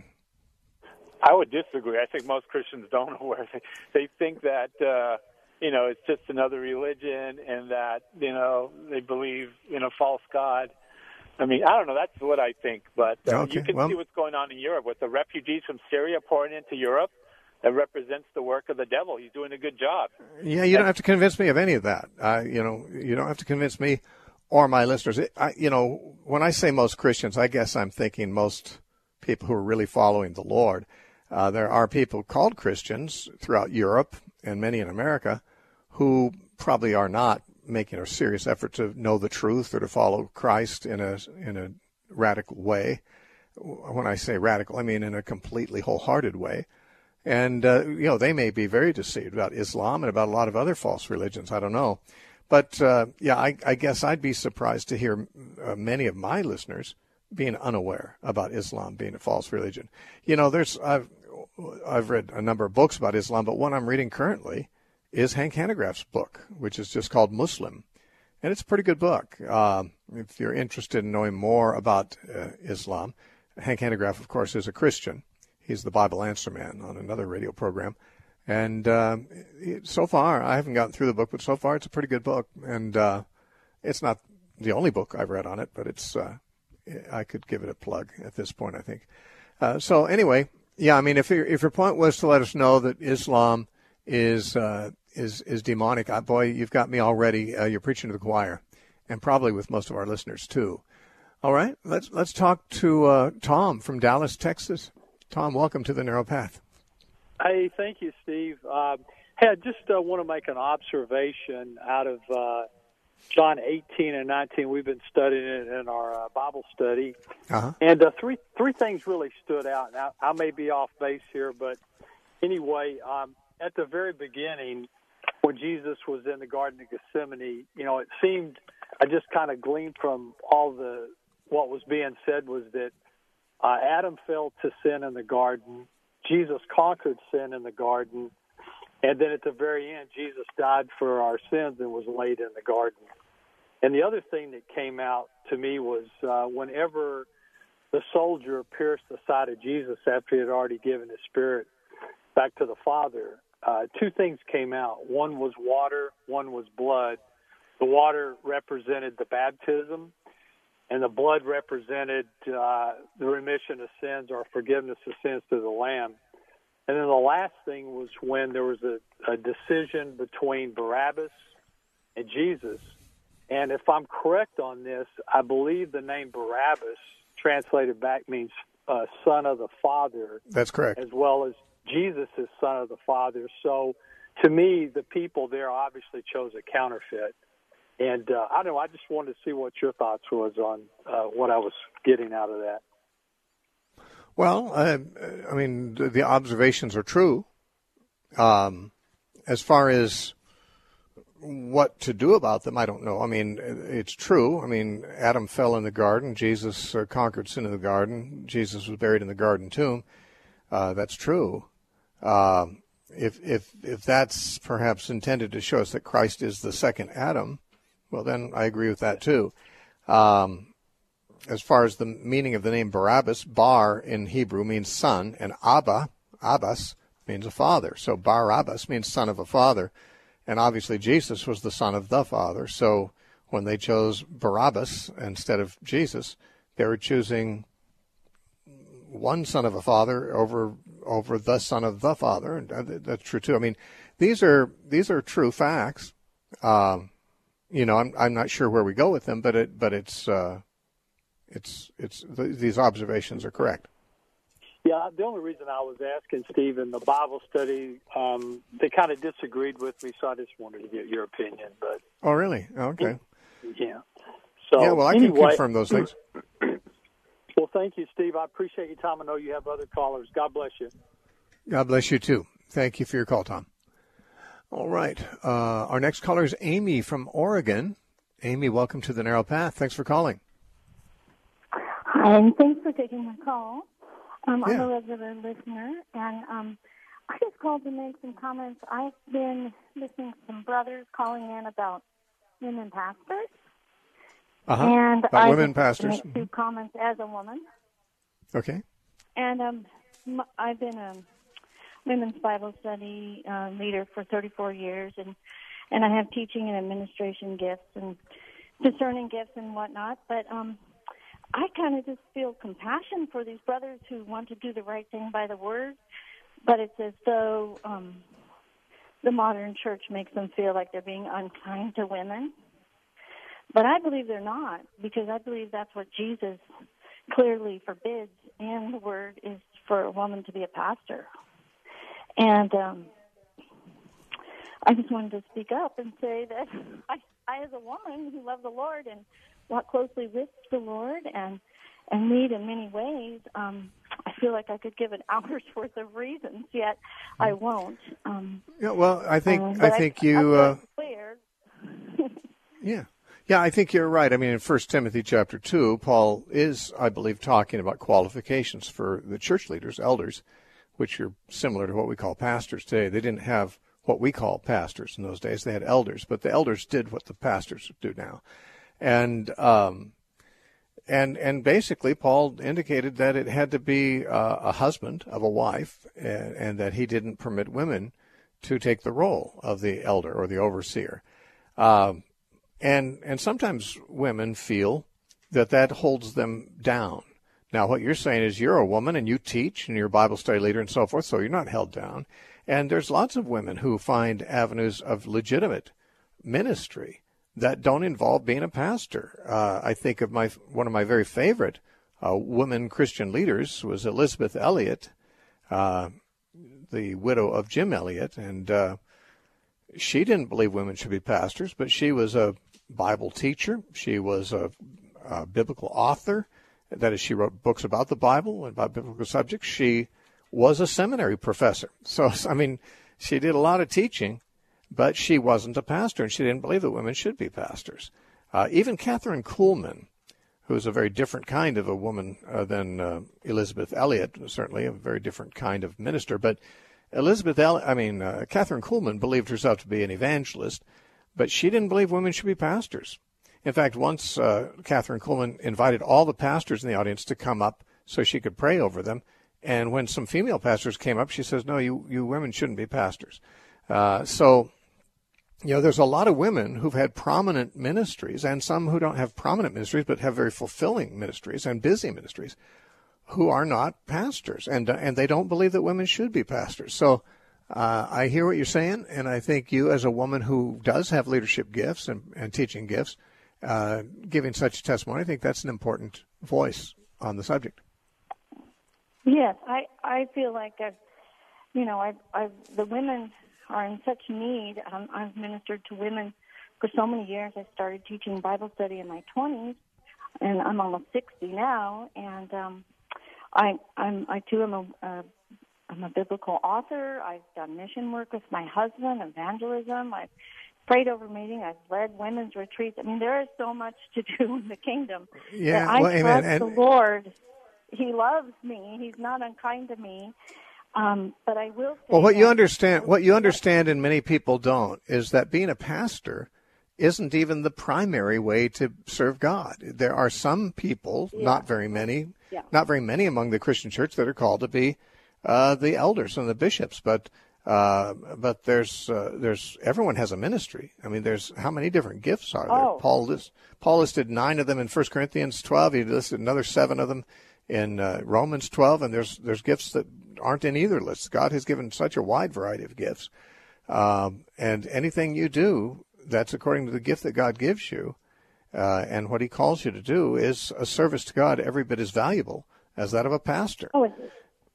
I would disagree. I think most Christians don't aware. They, they think that. Uh, You know, it's just another religion, and that, you know, they believe in a false God. I mean, I don't know. That's what I think. But uh, okay. you can well, see what's going on in Europe with the refugees from Syria pouring into Europe. That represents the work of the devil. He's doing a good job. Yeah, you don't have to convince me of any of that. Uh, you know, you don't have to convince me or my listeners. It, I, you know, when I say most Christians, I guess I'm thinking most people who are really following the Lord. Uh, there are people called Christians throughout Europe and many in America who probably are not making a serious effort to know the truth or to follow Christ in a in a radical way. When I say radical, I mean in a completely wholehearted way. And, uh, you know, they may be very deceived about Islam and about a lot of other false religions. I don't know. But, uh, yeah, I, I guess I'd be surprised to hear uh, many of my listeners being unaware about Islam being a false religion. You know, there's I've, I've read a number of books about Islam, but one I'm reading currently is Hank Hanegraaff's book, which is just called Muslim. And it's a pretty good book. Uh, if you're interested in knowing more about uh, Islam, Hank Hanegraaff, of course, is a Christian. He's the Bible Answer Man on another radio program. And uh, so far, I haven't gotten through the book, but so far it's a pretty good book. And uh, it's not the only book I've read on it, but it's uh, I could give it a plug at this point, I think. Uh, so anyway, yeah, I mean, if your, if your point was to let us know that Islam is uh, is is demonic, uh, boy, you've got me already. Uh, you're preaching to the choir, and probably with most of our listeners too. All right, let's let's talk to uh, Tom from Dallas, Texas. Tom, welcome to the Narrow Path. Hey, thank you, Steve. Uh, hey, I just uh, want to make an observation out of uh, John eighteen and nineteen. We've been studying it in our uh, Bible study, uh-huh. and uh, three three things really stood out. Now, I may be off base here, but anyway, um, at the very beginning, when Jesus was in the Garden of Gethsemane, you know, it seemed, I just kind of gleaned from all the, what was being said was that uh, Adam fell to sin in the garden, Jesus conquered sin in the garden, and then at the very end, Jesus died for our sins and was laid in the garden. And the other thing that came out to me was uh, whenever the soldier pierced the side of Jesus after he had already given his spirit back to the Father, uh, two things came out. One was water, one was blood. The water represented the baptism, and the blood represented uh, the remission of sins or forgiveness of sins through the Lamb. And then the last thing was when there was a, a decision between Barabbas and Jesus. And if I'm correct on this, I believe the name Barabbas, translated back, means uh, son of the Father. That's correct. As well as Jesus is son of the Father. So to me, the people there obviously chose a counterfeit. And uh, I don't know, I just wanted to see what your thoughts was on uh, what I was getting out of that. Well, uh, I mean, the, the observations are true. Um, as far as what to do about them, I don't know. I mean, it's true. I mean, Adam fell in the garden. Jesus uh, conquered sin in the garden. Jesus was buried in the garden tomb. Uh, that's true. Uh, if if if that's perhaps intended to show us that Christ is the second Adam, well, then I agree with that too. Um, as far as the meaning of the name Barabbas, Bar in Hebrew means son, and Abba, Abbas, means a father. So Barabbas means son of a father. And obviously Jesus was the son of the Father. So when they chose Barabbas instead of Jesus, they were choosing one son of a father over over the son of the Father. And that's true too. I mean, these are these are true facts. Um, you know, I'm I'm not sure where we go with them, but it but it's uh, it's it's th- these observations are correct. Yeah, the only reason I was asking, Steve, in the Bible study, um, they kind of disagreed with me, so I just wanted to get your opinion. But oh, really? Oh, okay. Yeah. So yeah. Well, I anyway, can confirm those things. Well, thank you, Steve. I appreciate your time. I know you have other callers. God bless you. God bless you too. Thank you for your call, Tom. All right. Uh, our next caller is Amy from Oregon. Amy, welcome to the Narrow Path. Thanks for calling. Hi, and thanks for taking my call. Um, I'm yeah. a regular listener, and um, I just called to make some comments. I've been listening to some brothers calling in about women pastors. Uh-huh. And about I women just pastors. make two comments as a woman. Okay. And um, m- I've been a women's Bible study uh, leader for thirty-four years, and, and I have teaching and administration gifts and discerning gifts and whatnot. But um, I kind of just feel compassion for these brothers who want to do the right thing by the word, but it's as though um, the modern church makes them feel like they're being unkind to women. But I believe they're not, because I believe that's what Jesus clearly forbids in the word, is for a woman to be a pastor. And um, I just wanted to speak up and say that I, I, as a woman who love the Lord and walk closely with the Lord and and lead in many ways, um, I feel like I could give an hour's worth of reasons, yet I won't. Um, yeah, well, I think um, I think I, you. Uh, clear. yeah, yeah, I think you're right. I mean, in First Timothy chapter two, Paul is, I believe, talking about qualifications for the church leaders, elders, which are similar to what we call pastors today. They didn't have what we call pastors in those days; they had elders, but the elders did what the pastors do now. And um, and and basically, Paul indicated that it had to be uh, a husband of a wife, and, and that he didn't permit women to take the role of the elder or the overseer. Um, and and sometimes women feel that that holds them down. Now, what you're saying is you're a woman and you teach and you're a Bible study leader and so forth, so you're not held down. And there's lots of women who find avenues of legitimate ministry that don't involve being a pastor. Uh, I think of my one of my very favorite uh, women Christian leaders was Elisabeth Elliot, uh, the widow of Jim Elliot, and uh, she didn't believe women should be pastors, but she was a Bible teacher. She was a, a biblical author. That is, she wrote books about the Bible and about biblical subjects. She was a seminary professor. So, I mean, she did a lot of teaching, but she wasn't a pastor, and she didn't believe that women should be pastors. Uh, even Catherine Kuhlman, who's a very different kind of a woman uh, than uh, Elisabeth Elliot, certainly a very different kind of minister. But Elizabeth, El- I mean, uh, Catherine Kuhlman believed herself to be an evangelist, but she didn't believe women should be pastors. In fact, once uh, Catherine Kuhlman invited all the pastors in the audience to come up so she could pray over them. And when some female pastors came up, she says, no, you, you women shouldn't be pastors. Uh, so, you know, there's a lot of women who've had prominent ministries, and some who don't have prominent ministries but have very fulfilling ministries and busy ministries, who are not pastors, and uh, and they don't believe that women should be pastors. So uh, I hear what you're saying, and I think you, as a woman who does have leadership gifts and, and teaching gifts, uh, giving such testimony, I think that's an important voice on the subject. Yes, I, I feel like I've, you know, I've, I've, the women are in such need. Um, I've ministered to women for so many years. I started teaching Bible study in my twenties, and I'm almost sixty now, and um, I, I'm, I too am a, uh, I'm a biblical author. I've done mission work with my husband, evangelism. I've prayed over meetings. I've led women's retreats. I mean, there is so much to do in the kingdom. Yeah, I well, trust amen. the And, Lord. He loves me. He's not unkind to me. Um, but I will say well, what you that- understand, what you understand, and many people don't, is that being a pastor isn't even the primary way to serve God. There are some people, Yeah. not very many, Yeah. not very many among the Christian church that are called to be uh, the elders and the bishops, but uh, but there's uh, there's everyone has a ministry. I mean, there's how many different gifts are there? Oh. Paul list, Paul listed nine of them in First Corinthians twelve. He listed another seven of them in uh, Romans twelve, and there's there's gifts that aren't in either list. God has given such a wide variety of gifts, um, and anything you do that's according to the gift that God gives you, uh, and what He calls you to do is a service to God every bit as valuable as that of a pastor. Oh, it's,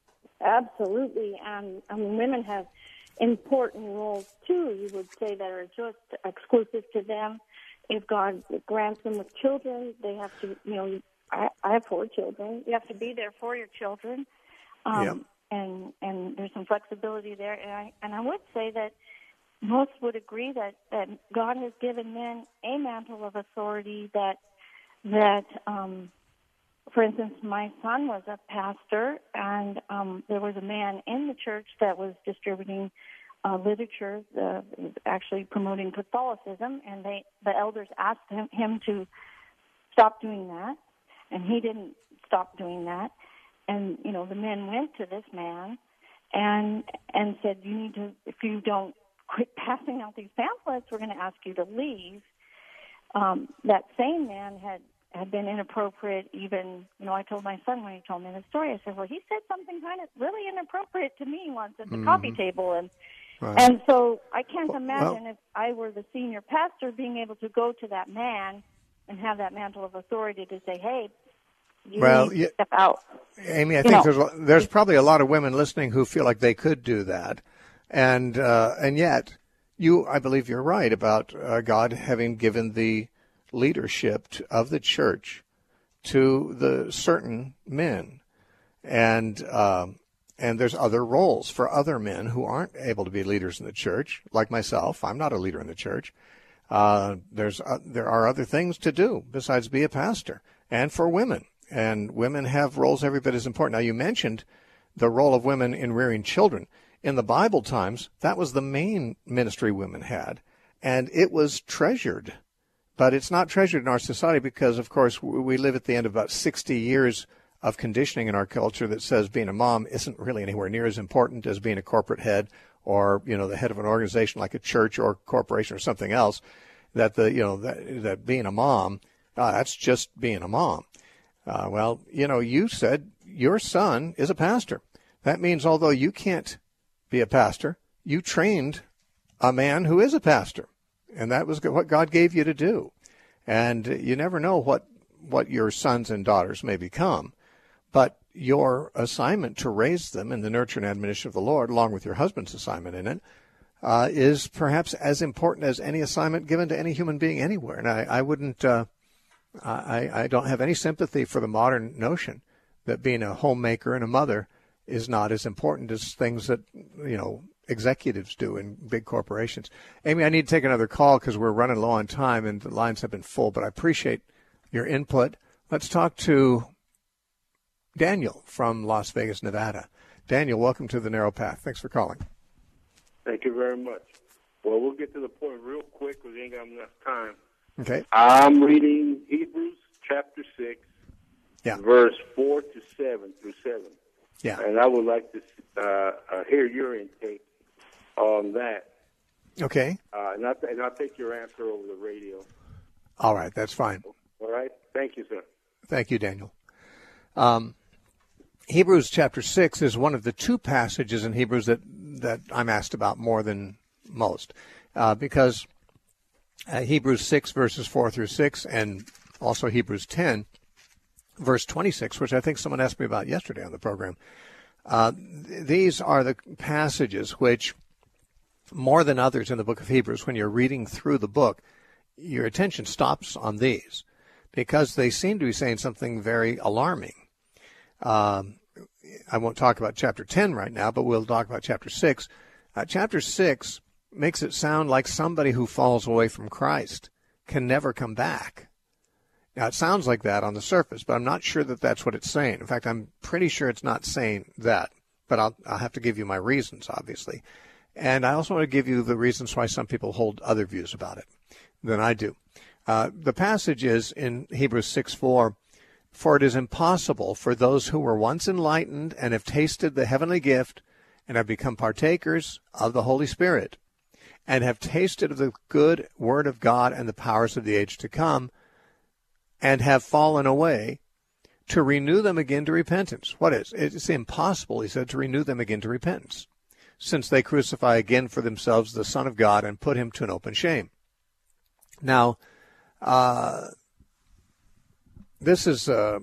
absolutely. And I mean, women have important roles too. You would say that are just exclusive to them. If God grants them with children, they have to. You know, I, I have four children. You have to be there for your children. Um, Yep. And and there's some flexibility there. And I and I would say that most would agree that, that God has given men a mantle of authority that, that um, for instance, my son was a pastor, and um, there was a man in the church that was distributing uh, literature, uh, actually promoting Catholicism, and they the elders asked him, him to stop doing that, and he didn't stop doing that. And, you know, the men went to this man and and said, you need to, if you don't quit passing out these pamphlets, we're going to ask you to leave. Um, that same man had, had been inappropriate even, you know, I told my son when he told me the story, I said, well, he said something kind of really inappropriate to me once at the Mm-hmm. coffee table. And Right. and so I can't imagine well, if I were the senior pastor being able to go to that man and have that mantle of authority to say, hey, you Well, need yeah, to step out. Amy, I You think know. there's a- there's probably a lot of women listening who feel like they could do that, and uh, and yet you, I believe you're right about uh, God having given the leadership to, of the church to the certain men, and um, and there's other roles for other men who aren't able to be leaders in the church, like myself. I'm not a leader in the church. Uh, there's uh, there are other things to do besides be a pastor, and for women. And women have roles every bit as important. Now, you mentioned the role of women in rearing children. In the Bible times, that was the main ministry women had, and it was treasured. But it's not treasured in our society because, of course, we live at the end of about sixty years of conditioning in our culture that says being a mom isn't really anywhere near as important as being a corporate head or, you know, the head of an organization like a church or corporation or something else. That the, you know, that, that being a mom, uh, that's just being a mom. Uh, well, you know, you said your son is a pastor. That means although you can't be a pastor, you trained a man who is a pastor. And that was what God gave you to do. And you never know what, what your sons and daughters may become. But your assignment to raise them in the nurture and admonition of the Lord, along with your husband's assignment in it, uh, is perhaps as important as any assignment given to any human being anywhere. And I, I wouldn't... Uh, I, I don't have any sympathy for the modern notion that being a homemaker and a mother is not as important as things that, you know, executives do in big corporations. Amy, I need to take another call because we're running low on time and the lines have been full, but I appreciate your input. Let's talk to Daniel from Las Vegas, Nevada. Daniel, welcome to The Narrow Path. Thanks for calling. Thank you very much. Well, we'll get to the point real quick because we ain't got enough time. Okay. I'm reading Hebrews chapter six, Yeah. verse four to seven through seven. Yeah. And I would like to uh, uh, hear your intake on that. Okay. Uh, and, I'll, and I'll take your answer over the radio. All right. That's fine. All right? Thank you, sir. Thank you, Daniel. Um, Hebrews chapter six is one of the two passages in Hebrews that, that I'm asked about more than most, uh, because uh, Hebrews six, verses four through six, and also Hebrews ten, verse twenty-six, which I think someone asked me about yesterday on the program. Uh, th- these are the passages which, more than others in the book of Hebrews, when you're reading through the book, your attention stops on these because they seem to be saying something very alarming. Um, I won't talk about chapter ten right now, but we'll talk about chapter six. Uh, chapter six makes it sound like somebody who falls away from Christ can never come back. Now, it sounds like that on the surface, but I'm not sure that that's what it's saying. In fact, I'm pretty sure it's not saying that, but I'll, I'll have to give you my reasons, obviously. And I also want to give you the reasons why some people hold other views about it than I do. Uh, the passage is in Hebrews six four, "For it is impossible for those who were once enlightened and have tasted the heavenly gift and have become partakers of the Holy Spirit and have tasted of the good word of God and the powers of the age to come and have fallen away, to renew them again to repentance." What is? It's impossible, he said, to renew them again to repentance, since they crucify again for themselves the Son of God and put him to an open shame. Now, uh, this is, uh,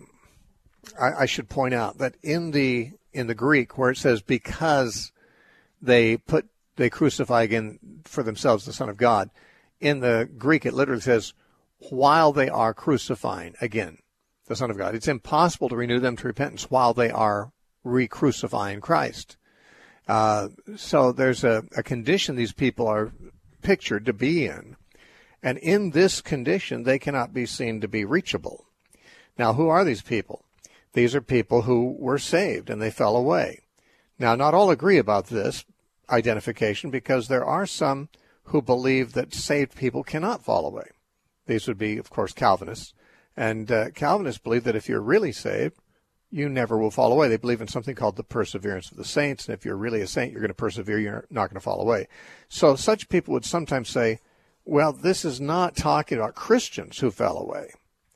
I, I should point out that in the in the Greek, where it says because they put they crucify again for themselves the Son of God, in the Greek it literally says while they are crucifying again the Son of God. It's impossible to renew them to repentance while they are re-crucifying Christ. Uh, so there's a, a condition these people are pictured to be in. And in this condition, they cannot be seen to be reachable. Now, who are these people? These are people who were saved and they fell away. Now, not all agree about this identification, because there are some who believe that saved people cannot fall away. These would be, of course, Calvinists. And uh, Calvinists believe that if you're really saved, you never will fall away. They believe in something called the perseverance of the saints. And if you're really a saint, you're going to persevere. You're not going to fall away. So such people would sometimes say, well, this is not talking about Christians who fell away.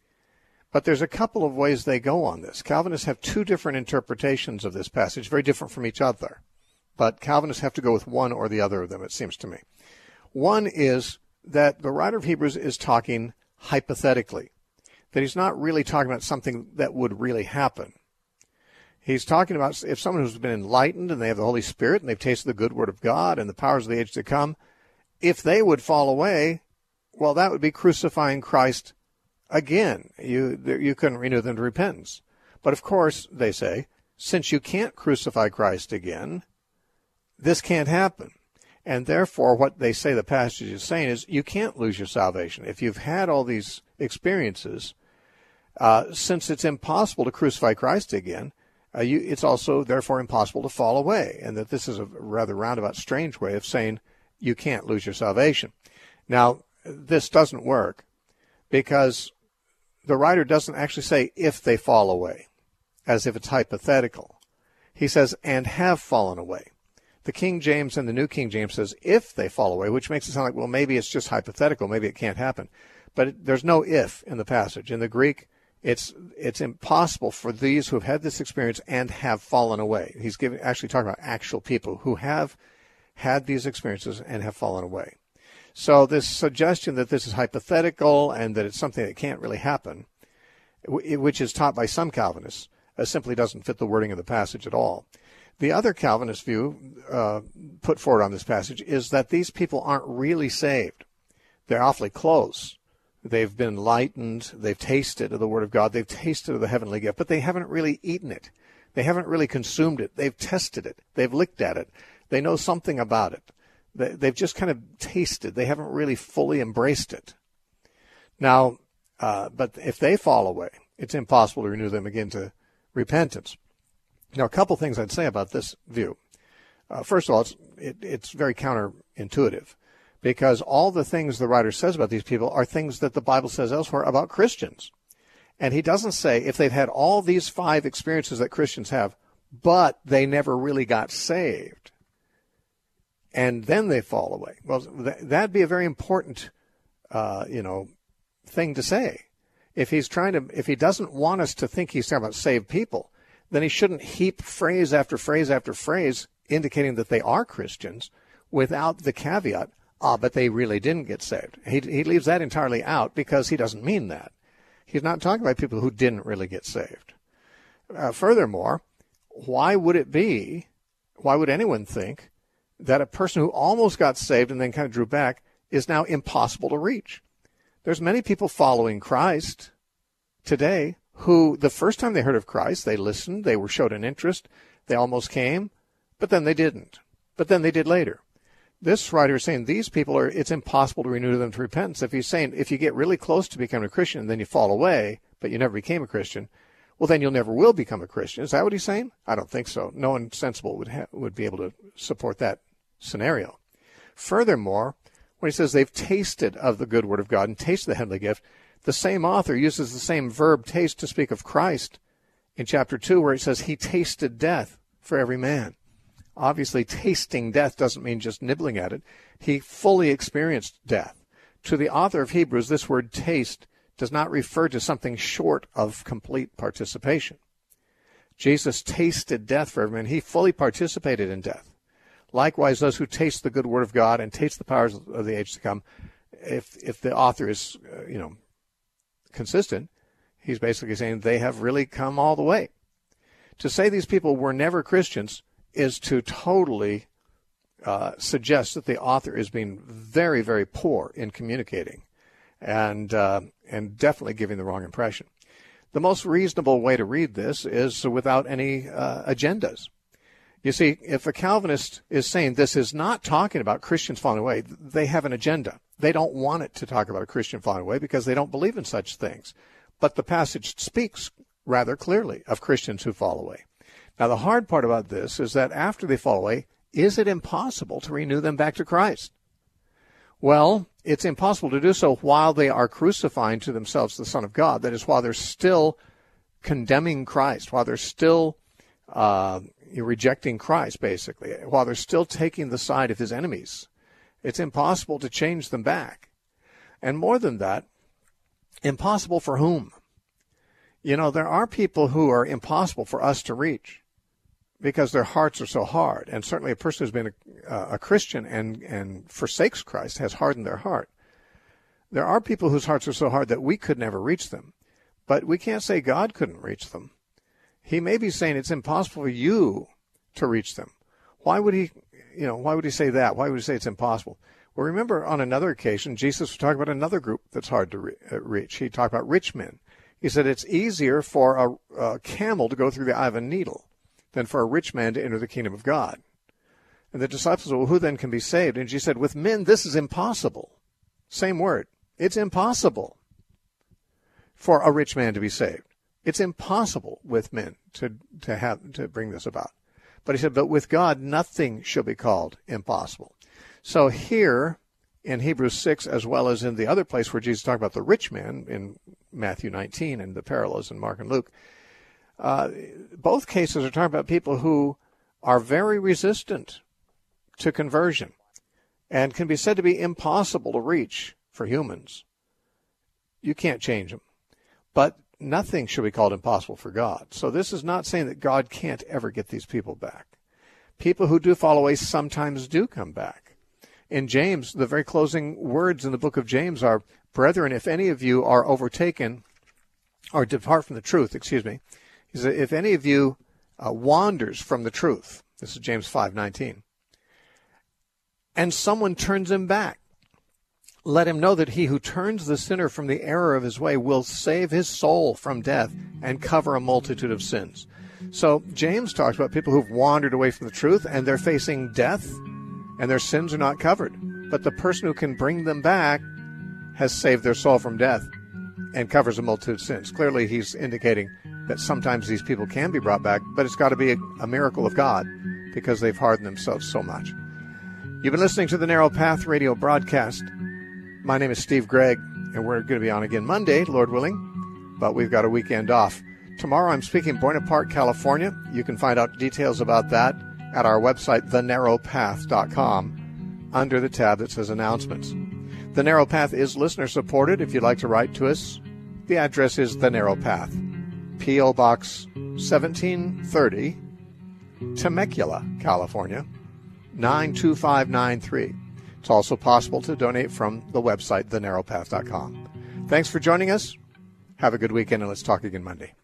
But there's a couple of ways they go on this. Calvinists have two different interpretations of this passage, very different from each other. But Calvinists have to go with one or the other of them, it seems to me. One is that the writer of Hebrews is talking hypothetically, that he's not really talking about something that would really happen. He's talking about if someone who's been enlightened and they have the Holy Spirit and they've tasted the good word of God and the powers of the age to come, if they would fall away, well, that would be crucifying Christ again. You, you couldn't renew them to repentance. But of course, they say, since you can't crucify Christ again, this can't happen. And therefore, what they say the passage is saying is you can't lose your salvation. If you've had all these experiences, uh, since it's impossible to crucify Christ again, uh, you, it's also therefore impossible to fall away. And that this is a rather roundabout, strange way of saying you can't lose your salvation. Now, this doesn't work because the writer doesn't actually say if they fall away, as if it's hypothetical. He says, and have fallen away. The King James and the New King James says, if they fall away, which makes it sound like, well, maybe it's just hypothetical. Maybe it can't happen. But it, there's no if in the passage. In the Greek, it's it's impossible for these who have had this experience and have fallen away. He's giving, actually talking about actual people who have had these experiences and have fallen away. So this suggestion that this is hypothetical and that it's something that can't really happen, which is taught by some Calvinists, uh, simply doesn't fit the wording of the passage at all. The other Calvinist view uh, put forward on this passage is that these people aren't really saved. They're awfully close. They've been enlightened. They've tasted of the Word of God. They've tasted of the heavenly gift, but they haven't really eaten it. They haven't really consumed it. They've tested it. They've looked at it. They know something about it. They, they've just kind of tasted. They haven't really fully embraced it. Now, uh, but if they fall away, it's impossible to renew them again to repentance. Now, a couple things I'd say about this view. Uh, first of all, it's, it, it's very counterintuitive because all the things the writer says about these people are things that the Bible says elsewhere about Christians. And he doesn't say if they've had all these five experiences that Christians have, but they never really got saved, and then they fall away. Well, th- that'd be a very important, uh, you know, thing to say. If he's trying to, if he doesn't want us to think he's talking about saved people, then he shouldn't heap phrase after phrase after phrase indicating that they are Christians without the caveat, ah, but they really didn't get saved. He, he leaves that entirely out because he doesn't mean that. He's not talking about people who didn't really get saved. Uh, furthermore, why would it be, why would anyone think that a person who almost got saved and then kind of drew back is now impossible to reach? There's many people following Christ today who the first time they heard of Christ, they listened, they were showed an interest, they almost came, but then they didn't. But then they did later. This writer is saying these people are, it's impossible to renew them to repentance. If he's saying if you get really close to becoming a Christian and then you fall away, but you never became a Christian, well, then you'll never will become a Christian. Is that what he's saying? I don't think so. No one sensible would ha- would be able to support that scenario. Furthermore, when he says they've tasted of the good word of God and tasted the heavenly gift, the same author uses the same verb taste to speak of Christ in chapter two, where it says he tasted death for every man. Obviously, tasting death doesn't mean just nibbling at it. He fully experienced death. To the author of Hebrews, this word taste does not refer to something short of complete participation. Jesus tasted death for every man. He fully participated in death. Likewise, those who taste the good word of God and taste the powers of the age to come, if if the author is, uh, you know, consistent, he's basically saying they have really come all the way. To say these people were never Christians is to totally uh, suggest that the author is being very, very poor in communicating and uh, and definitely giving the wrong impression. The most reasonable way to read this is without any uh, agendas. You see, if a Calvinist is saying this is not talking about Christians falling away, they have an agenda. They don't want it to talk about a Christian falling away because they don't believe in such things. But the passage speaks rather clearly of Christians who fall away. Now, the hard part about this is that after they fall away, is it impossible to renew them back to Christ? Well, it's impossible to do so while they are crucifying to themselves the Son of God. That is, while they're still condemning Christ, while they're still uh, rejecting Christ, basically, while they're still taking the side of his enemies. It's impossible to change them back. And more than that, impossible for whom? You know, there are people who are impossible for us to reach because their hearts are so hard. And certainly a person who's been a, a Christian and, and forsakes Christ has hardened their heart. There are people whose hearts are so hard that we could never reach them. But we can't say God couldn't reach them. He may be saying it's impossible for you to reach them. Why would he, you know, why would he say that? Why would he say it's impossible? Well, remember on another occasion, Jesus was talking about another group that's hard to re- reach. He talked about rich men. He said it's easier for a, a camel to go through the eye of a needle than for a rich man to enter the kingdom of God. And the disciples said, well, who then can be saved? And Jesus said, with men, this is impossible. Same word. It's impossible for a rich man to be saved. It's impossible with men to, to have, to bring this about. But he said, but with God, nothing shall be called impossible. So here in Hebrews six, as well as in the other place where Jesus talked about the rich man in Matthew nineteen and the parallels in Mark and Luke, uh, both cases are talking about people who are very resistant to conversion and can be said to be impossible to reach for humans. You can't change them. But nothing should be called impossible for God. So this is not saying that God can't ever get these people back. People who do fall away sometimes do come back. In James, the very closing words in the book of James are, brethren, if any of you are overtaken or depart from the truth, excuse me, he said, if any of you uh, wanders from the truth, this is James five nineteen, and someone turns him back, let him know that he who turns the sinner from the error of his way will save his soul from death and cover a multitude of sins. So James talks about people who've wandered away from the truth and they're facing death and their sins are not covered. But the person who can bring them back has saved their soul from death and covers a multitude of sins. Clearly he's indicating that sometimes these people can be brought back, but it's got to be a, a miracle of God because they've hardened themselves so much. You've been listening to the Narrow Path radio broadcast. My name is Steve Gregg, and we're going to be on again Monday, Lord willing, but we've got a weekend off. Tomorrow I'm speaking in Buena Park, California. You can find out details about that at our website, the narrow path dot com, under the tab that says Announcements. The Narrow Path is listener-supported. If you'd like to write to us, the address is The Narrow Path, P O. Box seventeen thirty, Temecula, California, nine two five nine three. It's also possible to donate from the website, the narrow path dot com. Thanks for joining us. Have a good weekend, and let's talk again Monday.